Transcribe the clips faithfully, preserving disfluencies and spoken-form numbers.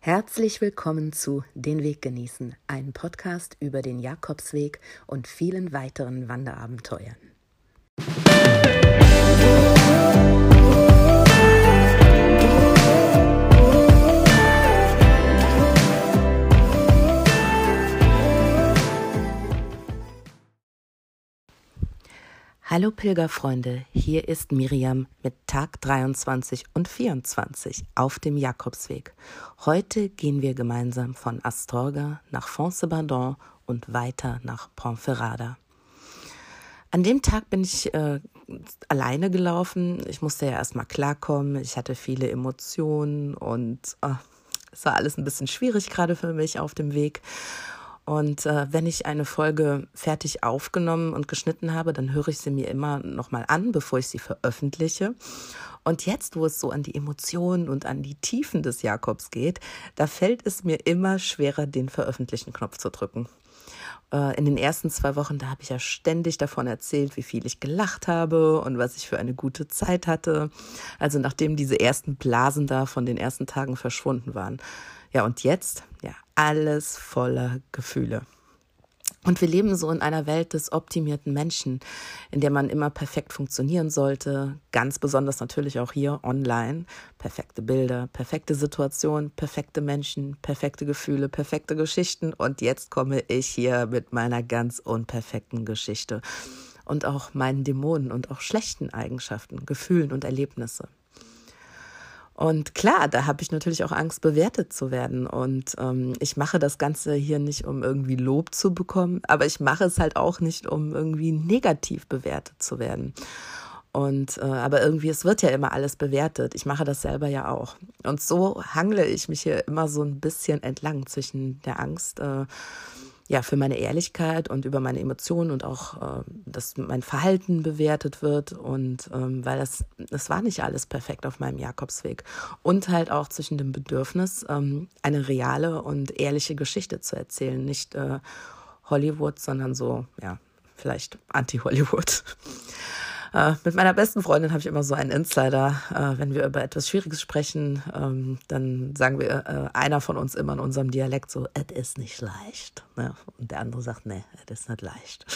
Herzlich willkommen zu Den Weg genießen, ein Podcast über den Jakobsweg und vielen weiteren Wanderabenteuern. Hallo Pilgerfreunde, hier ist Miriam mit Tag dreiundzwanzig und vierundzwanzig auf dem Jakobsweg. Heute gehen wir gemeinsam von Astorga nach Font-Sabandon und weiter nach Ponferrada. An dem Tag bin ich äh, alleine gelaufen. Ich musste ja erstmal klarkommen. Ich hatte viele Emotionen und äh, es war alles ein bisschen schwierig gerade für mich auf dem Weg. Und äh, wenn ich eine Folge fertig aufgenommen und geschnitten habe, dann höre ich sie mir immer nochmal an, bevor ich sie veröffentliche. Und jetzt, wo es so an die Emotionen und an die Tiefen des Jakobs geht, da fällt es mir immer schwerer, den Veröffentlichen-Knopf zu drücken. Äh, in den ersten zwei Wochen, da habe ich ja ständig davon erzählt, wie viel ich gelacht habe und was ich für eine gute Zeit hatte. Also nachdem diese ersten Blasen da von den ersten Tagen verschwunden waren. Ja, und jetzt, ja, alles voller Gefühle. Und wir leben so in einer Welt des optimierten Menschen, in der man immer perfekt funktionieren sollte. Ganz besonders natürlich auch hier online. Perfekte Bilder, perfekte Situationen, perfekte Menschen, perfekte Gefühle, perfekte Geschichten. Und jetzt komme ich hier mit meiner ganz unperfekten Geschichte. Und auch meinen Dämonen und auch schlechten Eigenschaften, Gefühlen und Erlebnisse. Und klar, da habe ich natürlich auch Angst, bewertet zu werden. Und ähm, ich mache das Ganze hier nicht, um irgendwie Lob zu bekommen, aber ich mache es halt auch nicht, um irgendwie negativ bewertet zu werden. Und äh, aber irgendwie, es wird ja immer alles bewertet. Ich mache das selber ja auch. Und so hangle ich mich hier immer so ein bisschen entlang zwischen der Angst, äh, ja, für meine Ehrlichkeit und über meine Emotionen und auch, äh, dass mein Verhalten bewertet wird und ähm, weil das, das war nicht alles perfekt auf meinem Jakobsweg und halt auch zwischen dem Bedürfnis, ähm, eine reale und ehrliche Geschichte zu erzählen, nicht äh, Hollywood, sondern so, ja, vielleicht Anti-Hollywood. Äh, mit meiner besten Freundin habe ich immer so einen Insider, äh, wenn wir über etwas Schwieriges sprechen, ähm, dann sagen wir, äh, einer von uns immer in unserem Dialekt so, es ist nicht leicht. Ne? Und der andere sagt, nee, es ist nicht leicht.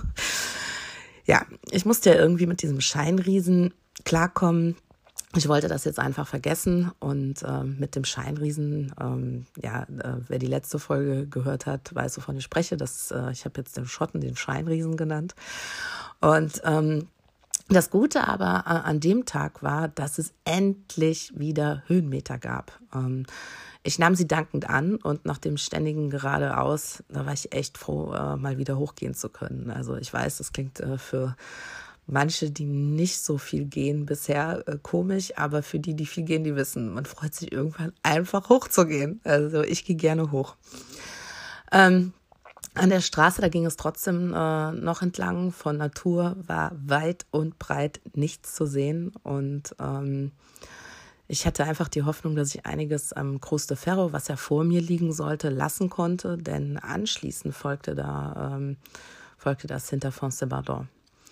Ja, ich musste ja irgendwie mit diesem Scheinriesen klarkommen. Ich wollte das jetzt einfach vergessen und äh, mit dem Scheinriesen, ähm, ja, äh, wer die letzte Folge gehört hat, weiß, wovon ich spreche. Das, äh, ich habe jetzt den Schotten den Scheinriesen genannt. Und ähm, das Gute aber an dem Tag war, dass es endlich wieder Höhenmeter gab. Ich nahm sie dankend an und nach dem ständigen Geradeaus, da war ich echt froh, mal wieder hochgehen zu können. Also ich weiß, das klingt für manche, die nicht so viel gehen bisher, komisch, aber für die, die viel gehen, die wissen, man freut sich irgendwann einfach hochzugehen. Also ich gehe gerne hoch. Ähm, An der Straße, da ging es trotzdem äh, noch entlang. Von Natur war weit und breit nichts zu sehen. Und ähm, ich hatte einfach die Hoffnung, dass ich einiges am Cruz de Ferro, was ja vor mir liegen sollte, lassen konnte. Denn anschließend folgte, da, ähm, folgte das hinter Font-Sabandon.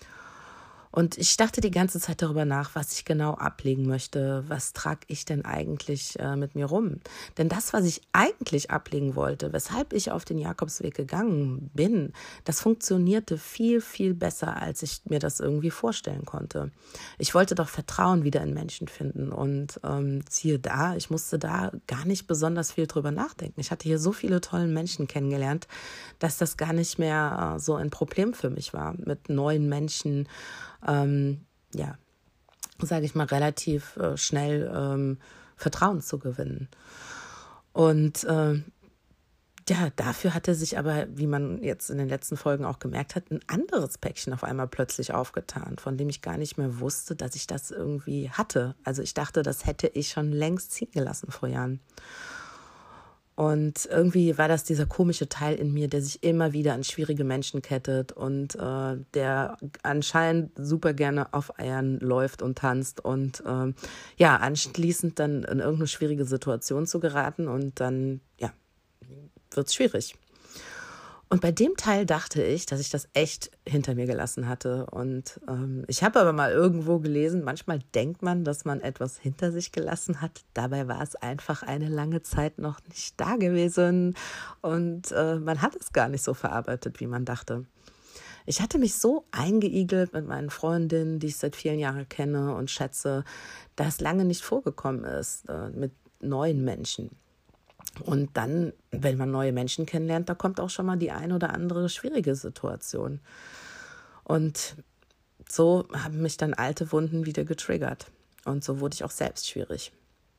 Und ich dachte die ganze Zeit darüber nach, was ich genau ablegen möchte. Was trage ich denn eigentlich äh, mit mir rum? Denn das, was ich eigentlich ablegen wollte, weshalb ich auf den Jakobsweg gegangen bin, das funktionierte viel, viel besser, als ich mir das irgendwie vorstellen konnte. Ich wollte doch Vertrauen wieder in Menschen finden. Und ähm, siehe da, ich musste da gar nicht besonders viel drüber nachdenken. Ich hatte hier so viele tolle Menschen kennengelernt, dass das gar nicht mehr äh, so ein Problem für mich war, mit neuen Menschen Ähm, ja, sage ich mal, relativ äh, schnell ähm, Vertrauen zu gewinnen. Und äh, ja, dafür hatte sich aber, wie man jetzt in den letzten Folgen auch gemerkt hat, ein anderes Päckchen auf einmal plötzlich aufgetan, von dem ich gar nicht mehr wusste, dass ich das irgendwie hatte. Also ich dachte, das hätte ich schon längst ziehen gelassen vor Jahren. Und irgendwie war das dieser komische Teil in mir, der sich immer wieder an schwierige Menschen kettet und äh, der anscheinend super gerne auf Eiern läuft und tanzt und äh, ja, anschließend dann in irgendeine schwierige Situation zu geraten und dann, ja, wird's schwierig. Und bei dem Teil dachte ich, dass ich das echt hinter mir gelassen hatte. Und ähm, ich habe aber mal irgendwo gelesen, manchmal denkt man, dass man etwas hinter sich gelassen hat. Dabei war es einfach eine lange Zeit noch nicht da gewesen. Und äh, man hat es gar nicht so verarbeitet, wie man dachte. Ich hatte mich so eingeigelt mit meinen Freundinnen, die ich seit vielen Jahren kenne und schätze, dass lange nicht vorgekommen ist äh, mit neuen Menschen. Und dann, wenn man neue Menschen kennenlernt, da kommt auch schon mal die ein oder andere schwierige Situation. Und so haben mich dann alte Wunden wieder getriggert. Und so wurde ich auch selbst schwierig.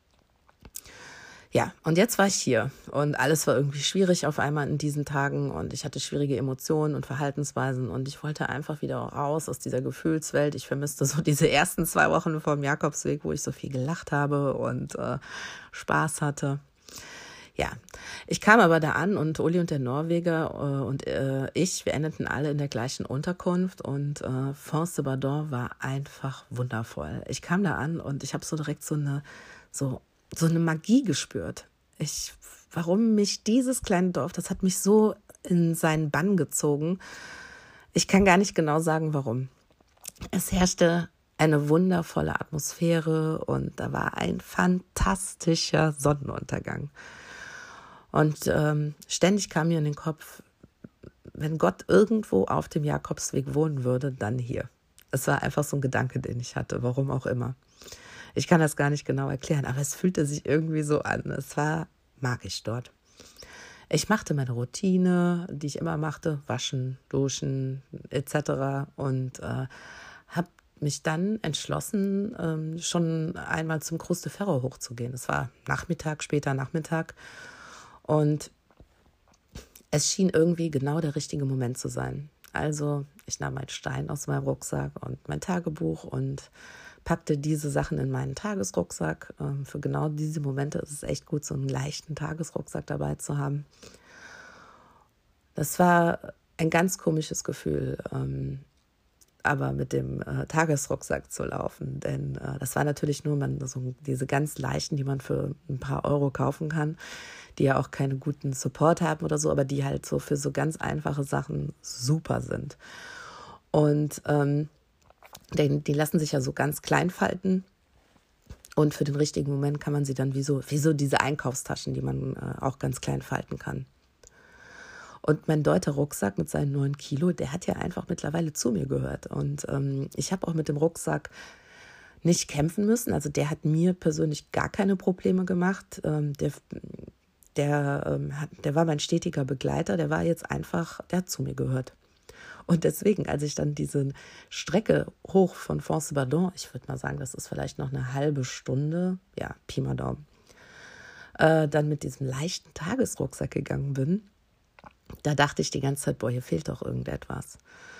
Ja, und jetzt war ich hier und alles war irgendwie schwierig auf einmal in diesen Tagen und ich hatte schwierige Emotionen und Verhaltensweisen und ich wollte einfach wieder raus aus dieser Gefühlswelt. Ich vermisste so diese ersten zwei Wochen vor dem Jakobsweg, wo ich so viel gelacht habe und äh, Spaß hatte. Ja, ich kam aber da an und Uli und der Norweger äh, und äh, ich, wir endeten alle in der gleichen Unterkunft und äh, Fons-de-Bardon war einfach wundervoll. Ich kam da an und ich habe so direkt so eine, so, so eine Magie gespürt. Ich, warum mich dieses kleine Dorf, das hat mich so in seinen Bann gezogen. Ich kann gar nicht genau sagen, warum. Es herrschte eine wundervolle Atmosphäre und da war ein fantastischer Sonnenuntergang. Und ähm, ständig kam mir in den Kopf, wenn Gott irgendwo auf dem Jakobsweg wohnen würde, dann hier. Es war einfach so ein Gedanke, den ich hatte, warum auch immer. Ich kann das gar nicht genau erklären, aber es fühlte sich irgendwie so an. Es war magisch dort. Ich machte meine Routine, die ich immer machte, waschen, duschen et cetera. Und äh, habe mich dann entschlossen, ähm, schon einmal zum Cruz de Ferro hochzugehen. Es war Nachmittag, später Nachmittag. Und es schien irgendwie genau der richtige Moment zu sein. Also ich nahm meinen Stein aus meinem Rucksack und mein Tagebuch und packte diese Sachen in meinen Tagesrucksack. Für genau diese Momente ist es echt gut, so einen leichten Tagesrucksack dabei zu haben. Das war ein ganz komisches Gefühl, aber mit dem äh, Tagesrucksack zu laufen. Denn äh, das war natürlich nur man, so diese ganz leichten, die man für ein paar Euro kaufen kann, die ja auch keine guten Support haben oder so, aber die halt so für so ganz einfache Sachen super sind. Und ähm, die, die lassen sich ja so ganz klein falten. Und für den richtigen Moment kann man sie dann wie so, wie so diese Einkaufstaschen, die man äh, auch ganz klein falten kann. Und mein deuter Rucksack mit seinen neun Kilo, der hat ja einfach mittlerweile zu mir gehört. Und ähm, ich habe auch mit dem Rucksack nicht kämpfen müssen. Also der hat mir persönlich gar keine Probleme gemacht. Ähm, der, der, ähm, hat, der war mein stetiger Begleiter. Der war jetzt einfach, der hat zu mir gehört. Und deswegen, als ich dann diese Strecke hoch von Fons-de-Bardon, ich würde mal sagen, das ist vielleicht noch eine halbe Stunde, ja, Pi mal Daumen, äh, dann mit diesem leichten Tagesrucksack gegangen bin, da dachte ich die ganze Zeit, boah, hier fehlt doch irgendetwas.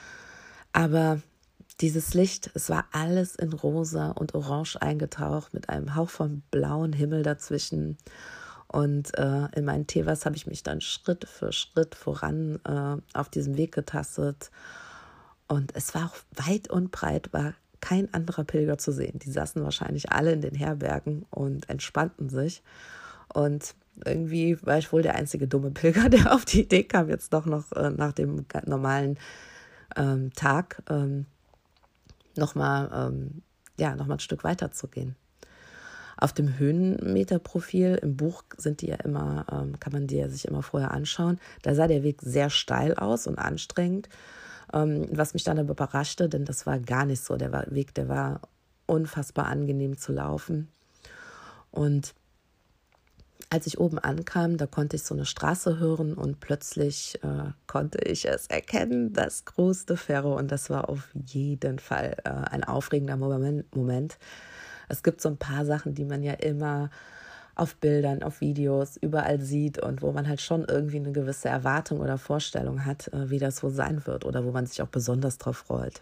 Aber dieses Licht, es war alles in rosa und orange eingetaucht mit einem Hauch von blauen Himmel dazwischen. Und äh, in meinen Tevas habe ich mich dann Schritt für Schritt voran äh, auf diesem Weg getastet. Und es war auch weit und breit, war kein anderer Pilger zu sehen. Die saßen wahrscheinlich alle in den Herbergen und entspannten sich. Und irgendwie war ich wohl der einzige dumme Pilger, der auf die Idee kam, jetzt doch noch äh, nach dem normalen ähm, Tag ähm, nochmal ähm, ja, noch mal ein Stück weiter zu gehen. Auf dem Höhenmeterprofil im Buch sind die ja immer, ähm, kann man die ja sich immer vorher anschauen. Da sah der Weg sehr steil aus und anstrengend, ähm, was mich dann aber überraschte, denn das war gar nicht so. Der war, Weg, der war unfassbar angenehm zu laufen. Und als ich oben ankam, da konnte ich so eine Straße hören und plötzlich äh, konnte ich es erkennen, das Cruz de Ferro. Und das war auf jeden Fall äh, ein aufregender Moment. Es gibt so ein paar Sachen, die man ja immer auf Bildern, auf Videos, überall sieht und wo man halt schon irgendwie eine gewisse Erwartung oder Vorstellung hat, äh, wie das wohl sein wird oder wo man sich auch besonders drauf freut.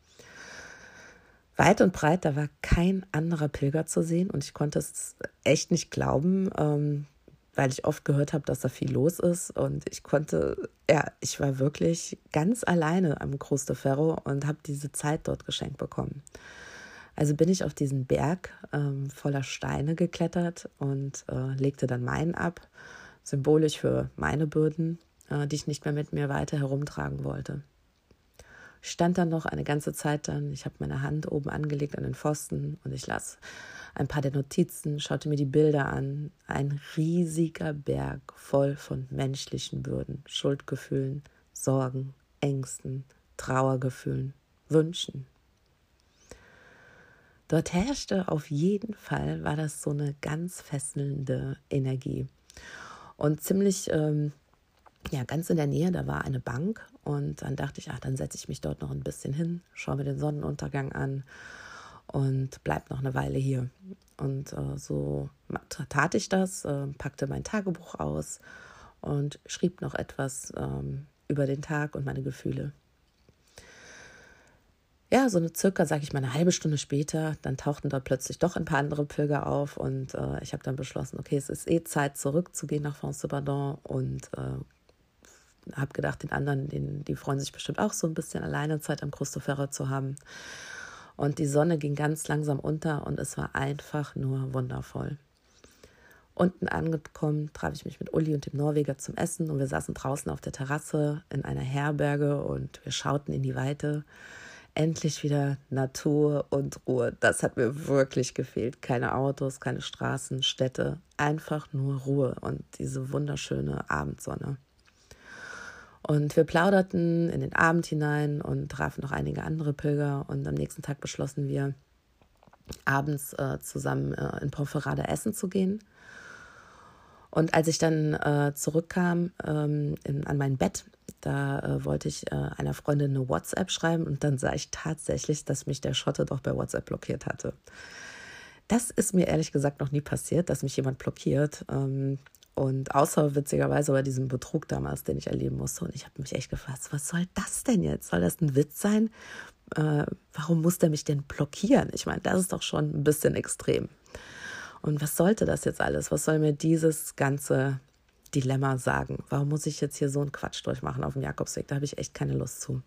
Weit und breit, da war kein anderer Pilger zu sehen und ich konnte es echt nicht glauben, ähm, weil ich oft gehört habe, dass da viel los ist und ich konnte, ja, ich war wirklich ganz alleine am Cruz de Ferro und habe diese Zeit dort geschenkt bekommen. Also bin ich auf diesen Berg ähm, voller Steine geklettert und äh, legte dann meinen ab, symbolisch für meine Bürden. äh, die ich nicht mehr mit mir weiter herumtragen wollte. Ich stand dann noch eine ganze Zeit dann, ich habe meine Hand oben angelegt an den Pfosten und ich las ein paar der Notizen, schaute mir die Bilder an. Ein riesiger Berg voll von menschlichen Bürden, Schuldgefühlen, Sorgen, Ängsten, Trauergefühlen, Wünschen. Dort herrschte auf jeden Fall, war das so eine ganz fesselnde Energie. Und ziemlich, ähm, ja, ganz in der Nähe, da war eine Bank und dann dachte ich, ach, dann setze ich mich dort noch ein bisschen hin, schaue mir den Sonnenuntergang an und bleib noch eine Weile hier. Und äh, so tat ich das, äh, packte mein Tagebuch aus und schrieb noch etwas ähm, über den Tag und meine Gefühle. Ja, so eine circa, sage ich mal, eine halbe Stunde später, dann tauchten dort plötzlich doch ein paar andere Pilger auf und äh, ich habe dann beschlossen, okay, es ist eh Zeit, zurückzugehen nach Fons-de-Bardon und äh, habe gedacht, den anderen, den, die freuen sich bestimmt auch so ein bisschen alleine Zeit am Cristofero zu haben. Und die Sonne ging ganz langsam unter und es war einfach nur wundervoll. Unten angekommen, traf ich mich mit Uli und dem Norweger zum Essen und wir saßen draußen auf der Terrasse in einer Herberge und wir schauten in die Weite. Endlich wieder Natur und Ruhe. Das hat mir wirklich gefehlt. Keine Autos, keine Straßen, Städte, einfach nur Ruhe und diese wunderschöne Abendsonne. Und wir plauderten in den Abend hinein und trafen noch einige andere Pilger und am nächsten Tag beschlossen wir, abends äh, zusammen äh, in Ponferrada essen zu gehen. Und als ich dann äh, zurückkam ähm, in, an mein Bett, da äh, wollte ich äh, einer Freundin eine WhatsApp schreiben und dann sah ich tatsächlich, dass mich der Schotte doch bei WhatsApp blockiert hatte. Das ist mir ehrlich gesagt noch nie passiert, dass mich jemand blockiert. Ähm, und außer witzigerweise bei diesem Betrug damals, den ich erleben musste. Und ich habe mich echt gefragt, was soll das denn jetzt? Soll das ein Witz sein? Äh, warum muss der mich denn blockieren? Ich meine, das ist doch schon ein bisschen extrem. Und was sollte das jetzt alles? Was soll mir dieses ganze Dilemma sagen? Warum muss ich jetzt hier so einen Quatsch durchmachen auf dem Jakobsweg? Da habe ich echt keine Lust zu.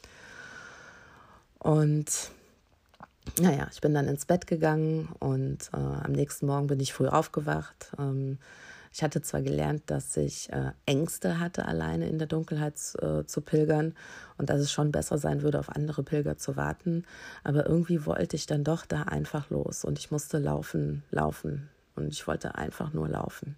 Und naja, ich bin dann ins Bett gegangen und äh, am nächsten Morgen bin ich früh aufgewacht. Ähm, ich hatte zwar gelernt, dass ich äh, Ängste hatte, alleine in der Dunkelheit äh, zu pilgern und dass es schon besser sein würde, auf andere Pilger zu warten. Aber irgendwie wollte ich dann doch da einfach los und ich musste laufen, laufen und ich wollte einfach nur laufen.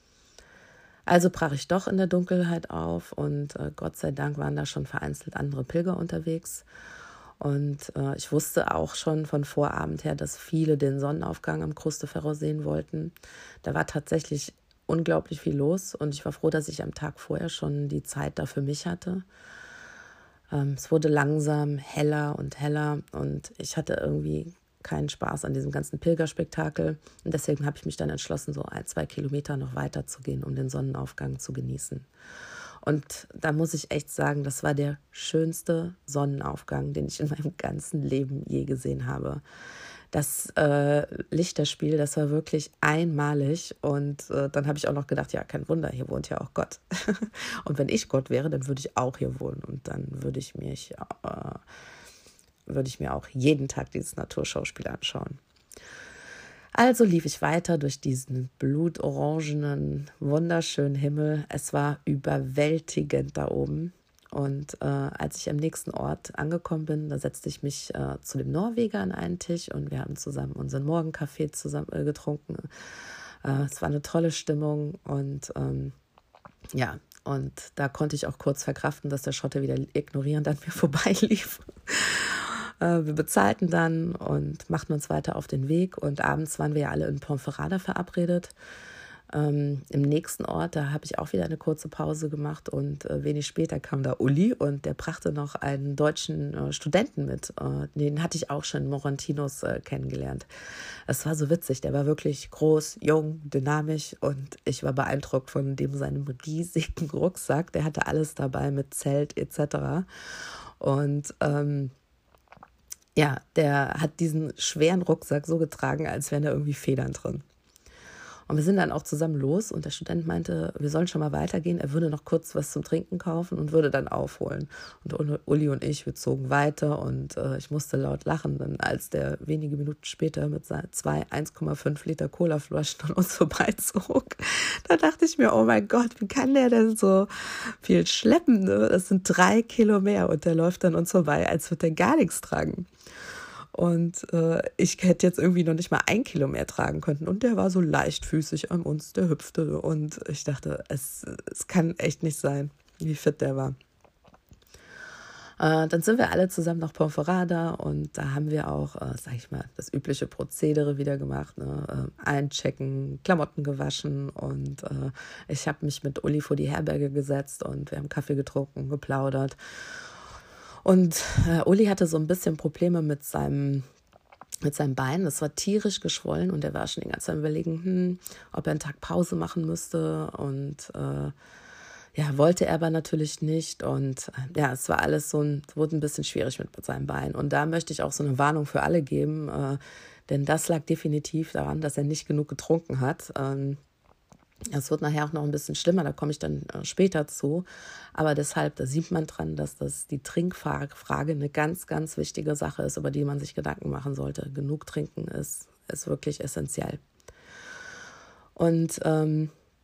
Also brach ich doch in der Dunkelheit auf und äh, Gott sei Dank waren da schon vereinzelt andere Pilger unterwegs. Und äh, ich wusste auch schon von Vorabend her, dass viele den Sonnenaufgang am Cristofero sehen wollten. Da war tatsächlich unglaublich viel los und ich war froh, dass ich am Tag vorher schon die Zeit da für mich hatte. Ähm, es wurde langsam heller und heller und ich hatte irgendwie keinen Spaß an diesem ganzen Pilgerspektakel und deswegen habe ich mich dann entschlossen, so ein, zwei Kilometer noch weiter zu gehen, um den Sonnenaufgang zu genießen. Und da muss ich echt sagen, das war der schönste Sonnenaufgang, den ich in meinem ganzen Leben je gesehen habe. Das äh, Lichterspiel, das war wirklich einmalig und äh, dann habe ich auch noch gedacht, ja, kein Wunder, hier wohnt ja auch Gott. Und wenn ich Gott wäre, dann würde ich auch hier wohnen und dann würde ich mich, äh, würde ich mir auch jeden Tag dieses Naturschauspiel anschauen. Also lief ich weiter durch diesen blutorangenen, wunderschönen Himmel. Es war überwältigend da oben. Und äh, als ich am nächsten Ort angekommen bin, da setzte ich mich äh, zu dem Norweger an einen Tisch und wir haben zusammen unseren Morgenkaffee zusammen äh, getrunken. Äh, es war eine tolle Stimmung und ähm, ja, und da konnte ich auch kurz verkraften, dass der Schotte wieder ignorierend an mir vorbeilief. Wir bezahlten dann und machten uns weiter auf den Weg und abends waren wir ja alle in Ponferrada verabredet. Ähm, im nächsten Ort, da habe ich auch wieder eine kurze Pause gemacht und äh, wenig später kam da Uli und der brachte noch einen deutschen äh, Studenten mit. Äh, den hatte ich auch schon in Morantinos äh, kennengelernt. Es war so witzig, der war wirklich groß, jung, dynamisch und ich war beeindruckt von dem seinem riesigen Rucksack. Der hatte alles dabei mit Zelt et cetera. Und ähm, ja, der hat diesen schweren Rucksack so getragen, als wären da irgendwie Federn drin. Und wir sind dann auch zusammen los und der Student meinte, wir sollen schon mal weitergehen. Er würde noch kurz was zum Trinken kaufen und würde dann aufholen. Und Uli und ich, wir zogen weiter und äh, ich musste laut lachen, denn als der wenige Minuten später mit seinen zwei eins Komma fünf Liter Colaflaschen an uns vorbeizog, da dachte ich mir, oh mein Gott, wie kann der denn so viel schleppen? Ne? Das sind drei Kilo mehr und der läuft an uns vorbei, als würde er gar nichts tragen. Und äh, ich hätte jetzt irgendwie noch nicht mal ein Kilo mehr tragen können. Und der war so leichtfüßig an uns, der hüpfte. Und ich dachte, es, es kann echt nicht sein, wie fit der war. Äh, dann sind wir alle zusammen nach Ponferrada und da haben wir auch, äh, sag ich mal, das übliche Prozedere wieder gemacht. Ne? Äh, einchecken, Klamotten gewaschen und äh, ich habe mich mit Uli vor die Herberge gesetzt und wir haben Kaffee getrunken, geplaudert. Und äh, Uli hatte so ein bisschen Probleme mit seinem, mit seinem Bein. Das war tierisch geschwollen und er war schon die ganze Zeit überlegen, hm, ob er einen Tag Pause machen müsste. Und äh, ja, wollte er aber natürlich nicht. Und äh, ja, es war alles so ein, wurde ein bisschen schwierig mit, mit seinem Bein. Und da möchte ich auch so eine Warnung für alle geben, äh, denn das lag definitiv daran, dass er nicht genug getrunken hat. Ähm, Es wird nachher auch noch ein bisschen schlimmer, da komme ich dann später zu. Aber deshalb, da sieht man dran, dass das die Trinkfrage eine ganz, ganz wichtige Sache ist, über die man sich Gedanken machen sollte. Genug trinken ist, ist wirklich essentiell. Und ähm,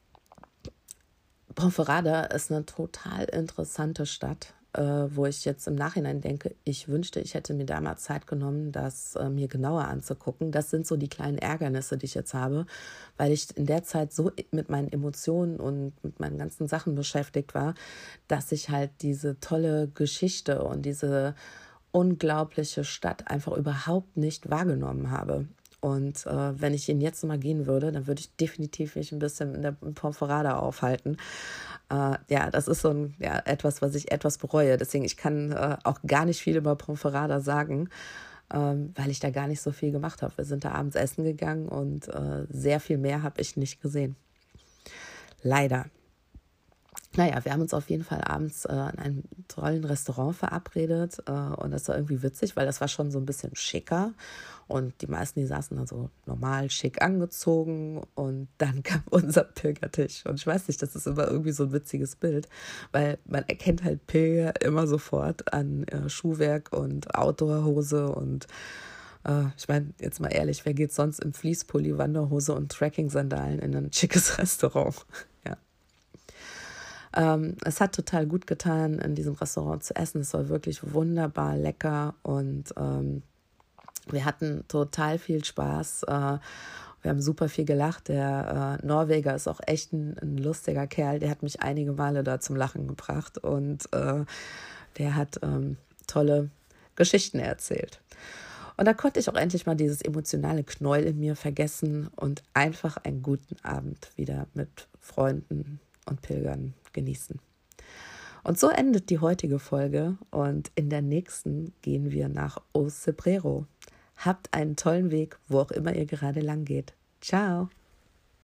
Ponferrada ist eine total interessante Stadt, äh, wo ich jetzt im Nachhinein denke, ich wünschte, ich hätte mir da mal Zeit genommen, das äh, mir genauer anzugucken. Das sind so die kleinen Ärgernisse, die ich jetzt habe, weil ich in der Zeit so mit meinen Emotionen und mit meinen ganzen Sachen beschäftigt war, dass ich halt diese tolle Geschichte und diese unglaubliche Stadt einfach überhaupt nicht wahrgenommen habe. Und äh, wenn ich ihn jetzt mal gehen würde, dann würde ich definitiv mich ein bisschen in der Ponferrada aufhalten. Äh, ja, das ist so ein, ja, etwas, was ich etwas bereue. Deswegen, ich kann äh, auch gar nicht viel über Ponferrada sagen, ähm, weil ich da gar nicht so viel gemacht habe. Wir sind da abends essen gegangen und äh, sehr viel mehr habe ich nicht gesehen. Leider. Naja, wir haben uns auf jeden Fall abends äh, in einem tollen Restaurant verabredet äh, und das war irgendwie witzig, weil das war schon so ein bisschen schicker und die meisten, die saßen dann so normal schick angezogen und dann kam unser Pilgertisch und ich weiß nicht, das ist immer irgendwie so ein witziges Bild, weil man erkennt halt Pilger immer sofort an äh, Schuhwerk und Outdoorhose und äh, ich meine, jetzt mal ehrlich, wer geht sonst im Fließpulli, Wanderhose und Trekking-Sandalen in ein schickes Restaurant? Ja. Ähm, es hat total gut getan, in diesem Restaurant zu essen. Es war wirklich wunderbar lecker und ähm, wir hatten total viel Spaß. Äh, wir haben super viel gelacht. Der äh, Norweger ist auch echt ein, ein lustiger Kerl. Der hat mich einige Male da zum Lachen gebracht und äh, der hat ähm, tolle Geschichten erzählt. Und da konnte ich auch endlich mal dieses emotionale Knäuel in mir vergessen und einfach einen guten Abend wieder mit Freunden und Pilgern genießen. Und so endet die heutige Folge und in der nächsten gehen wir nach Os Cebreiro. Habt einen tollen Weg, wo auch immer ihr gerade lang geht. Ciao!